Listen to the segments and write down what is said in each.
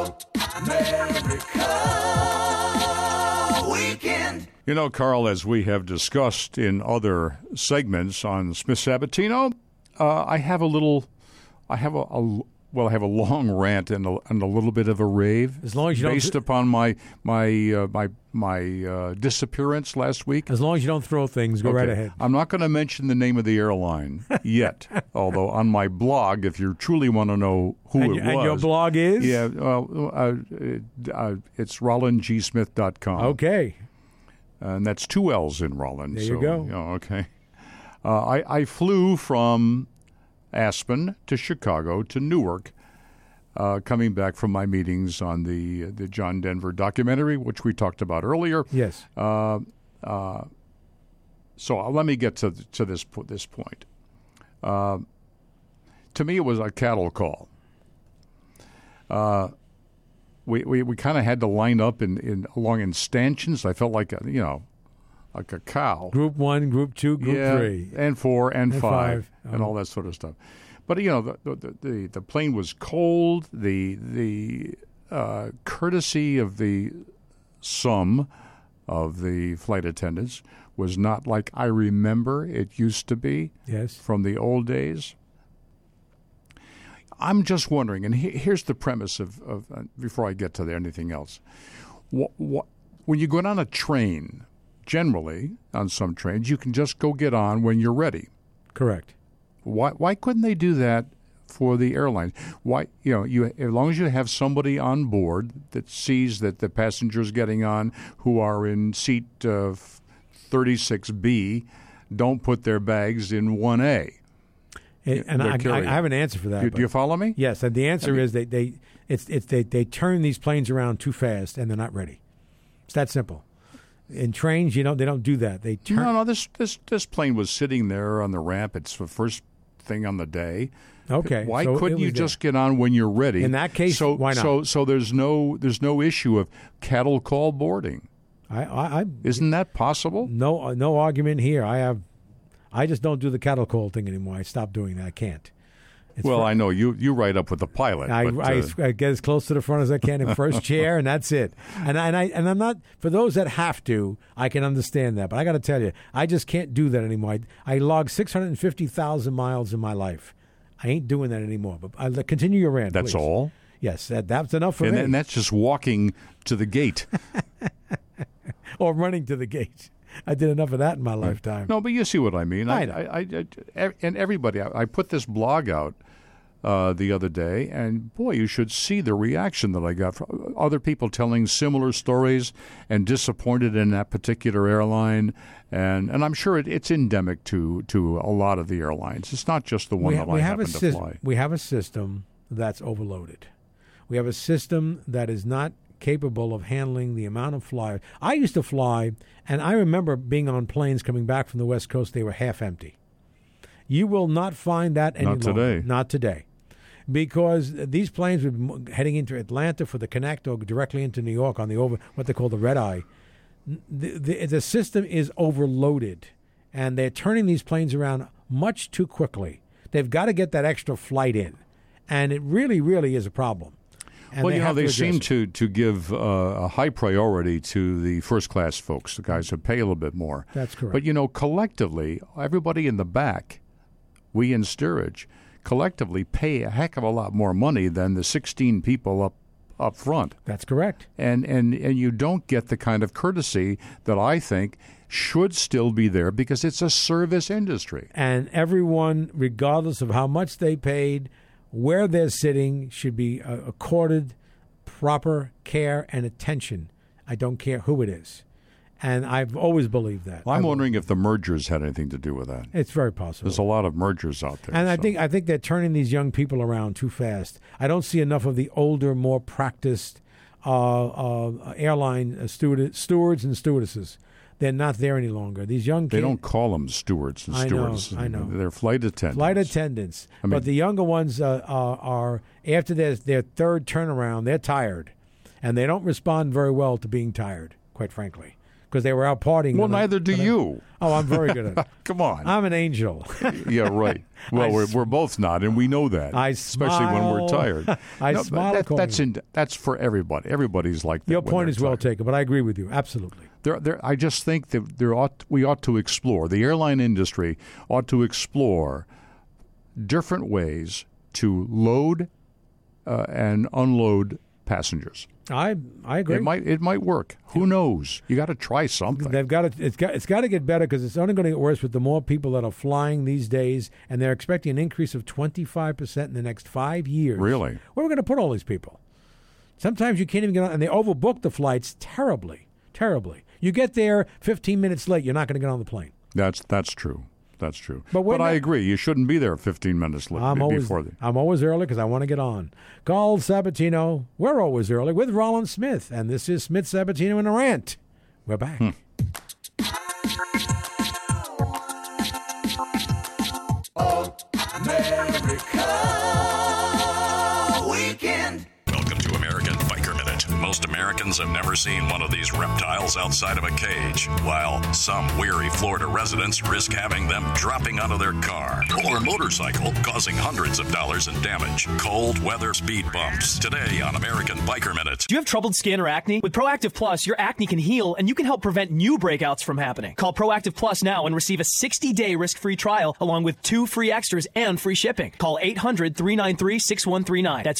America Weekend. You know, Carl, as we have discussed in other segments on Smith Sabatino, I have a long rant and a little bit of a rave. As long as you based upon my disappearance last week. As long as you don't throw things, go right ahead. I'm not going to mention the name of the airline yet, although on my blog, if you truly want to know who it was. And your blog is? Yeah, it's RollandGSmith.com. Okay. And that's 2 L's in Rollin. There you go. Okay. I flew from Aspen to Chicago to Newark, coming back from my meetings on the John Denver documentary, which we talked about earlier. Yes. So let me get to this point. To me, it was a cattle call. We kind of had to line up along in stanchions. I felt like like a cow. Group 1, Group 2, Group 3. And 4 and 5 and all that sort of stuff. But the plane was cold. The courtesy of some of the flight attendants was not like I remember it used to be. Yes. From the old days. I'm just wondering, and here's the premise of before I get to anything else. When you go on a train, generally on some trains, you can just go get on when you're ready. Correct. Why couldn't they do that for the airlines? Why as long as you have somebody on board that sees that the passengers getting on who are in seat 36B don't put their bags in 1A. And I have an answer for that. Do you follow me? Yes, and the answer is they turn these planes around too fast and they're not ready. It's that simple. In trains, they don't do that. They turn. No. This plane was sitting there on the ramp. It's the first thing on the day. Okay. Why couldn't you just get on when you're ready? In that case, why not? So there's no issue of cattle call boarding. Isn't that possible? No argument here. I just don't do the cattle call thing anymore. I stopped doing that. I can't. I know you ride up with the pilot. I get as close to the front as I can in first chair, and that's it. And I'm not, for those that have to, I can understand that. But I got to tell you, I just can't do that anymore. I logged 650,000 miles in my life. I ain't doing that anymore. But I'll continue your rant. That's please. All. Yes, that's enough for me. And that's just walking to the gate, or running to the gate. I did enough of that in my lifetime. No, but you see what I mean. I know. And everybody, I put this blog out the other day, and boy, you should see the reaction that I got from other people telling similar stories and disappointed in that particular airline. And I'm sure it's endemic to a lot of the airlines. It's not just the one that I happen to fly. We have a system that's overloaded. We have a system that is not capable of handling the amount of flyers. I used to fly, and I remember being on planes coming back from the West Coast. They were half empty. You will not find that any longer. Not today. Because these planes were heading into Atlanta for the Connect or directly into New York on what they call the red eye. The system is overloaded, and they're turning these planes around much too quickly. They've got to get that extra flight in, and it really, really is a problem. And they seem to give a high priority to the first-class folks, the guys who pay a little bit more. That's correct. But, collectively, everybody in the back, we in steerage, collectively pay a heck of a lot more money than the 16 people up front. That's correct. And you don't get the kind of courtesy that I think should still be there because it's a service industry. And everyone, regardless of how much they paid, where they're sitting, should be accorded proper care and attention. I don't care who it is. And I've always believed that. Well, I'm wondering if the mergers had anything to do with that. It's very possible. There's a lot of mergers out there. And I think they're turning these young people around too fast. I don't see enough of the older, more practiced airline stewards and stewardesses. They're not there any longer. These young kids. They don't call them stewards and stewardesses. I know. They're flight attendants. But the younger ones are after their third turnaround, they're tired. And they don't respond very well to being tired, quite frankly. because they were out partying. Well, neither do you. Oh, I'm very good at it. Come on. I'm an angel. Yeah, right. Well, we're both not, and we know that. Especially when we're tired. Smile. That's for everybody. Everybody's like that. Your point is well taken, but I agree with you. Absolutely. I just think that we ought to explore. The airline industry ought to explore different ways to load and unload passengers. I agree. It might work. Who knows? You got to try something. They've got to. It's got to get better because it's only going to get worse with the more people that are flying these days, and they're expecting an increase of 25% in the next 5 years. Really? Where are we going to put all these people? Sometimes you can't even get on, and they overbook the flights terribly, terribly. You get there 15 minutes late, you're not going to get on the plane. That's true. That's true. But I agree. You shouldn't be there 15 minutes late I'm always early because I want to get on. Call Sabatino. We're always early with Rollins Smith. And this is Smith, Sabatino, and a Rant. We're back. America Weekend. Welcome to American Biker Minute. Most Americans have never seen one of these reptiles outside of a cage, while some weary Florida residents risk having them dropping out of their car or motorcycle, causing hundreds of dollars in damage. Cold weather speed bumps. Today on American Biker Minute. Do you have troubled skin or acne? With Proactive Plus, your acne can heal and you can help prevent new breakouts from happening. Call Proactive Plus now and receive a 60-day risk-free trial along with 2 free extras and free shipping. Call 800-393-6139. That's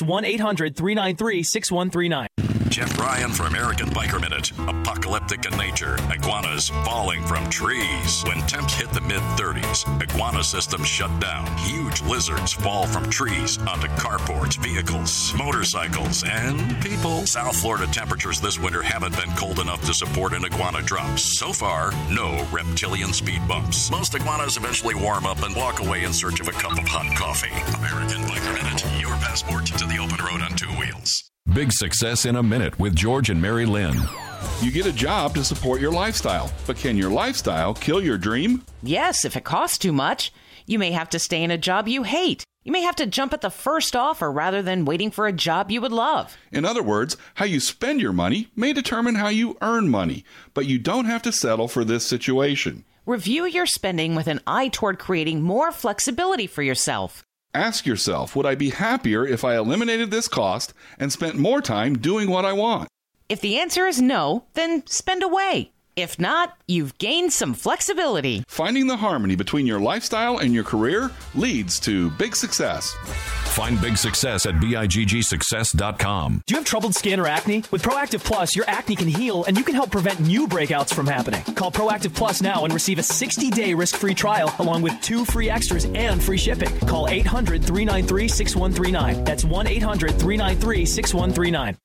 1-800-393-6139. Jeff Ryan for American Biker Minute. Apocalyptic in nature. Iguanas falling from trees. When temps hit the mid-30s, iguana systems shut down. Huge lizards fall from trees onto carports, vehicles, motorcycles, and people. South Florida temperatures this winter haven't been cold enough to support an iguana drop. So far, no reptilian speed bumps. Most iguanas eventually warm up and walk away in search of a cup of hot coffee. American Biker Minute. Your passport to the open road on 2 wheels. Big Success in a Minute with George and Mary Lynn. You get a job to support your lifestyle, but can your lifestyle kill your dream? Yes, if it costs too much. You may have to stay in a job you hate. You may have to jump at the first offer rather than waiting for a job you would love. In other words, how you spend your money may determine how you earn money, but you don't have to settle for this situation. Review your spending with an eye toward creating more flexibility for yourself. Ask yourself, would I be happier if I eliminated this cost and spent more time doing what I want? If the answer is no, then spend away. If not, you've gained some flexibility. Finding the harmony between your lifestyle and your career leads to big success. Find big success at biggsuccess.com. Do you have troubled skin or acne? With Proactive Plus, your acne can heal and you can help prevent new breakouts from happening. Call Proactive Plus now and receive a 60-day risk-free trial along with 2 free extras and free shipping. Call 800-393-6139. That's 1-800-393-6139.